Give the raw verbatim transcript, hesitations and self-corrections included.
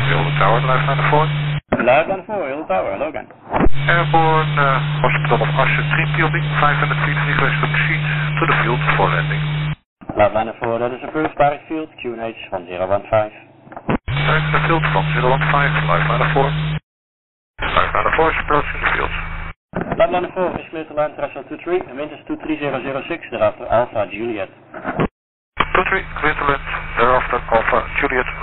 Hilton Tower, live nine four. Live nine four, Hilton Tower, Logan. Airborne uh, Hospital of Usher, three P O B, five hundred feet, request to proceed to the field for landing. Live nine four, that is a first direct field, Q N H one zero one five. Direct the field from zero one five, live nine four. Live nine four is approaching the field. Live nine four is clear to land threshold two three, and wind is two three zero zero six, thereafter Alpha Juliet. two three, clear to land, thereafter Alpha Juliet.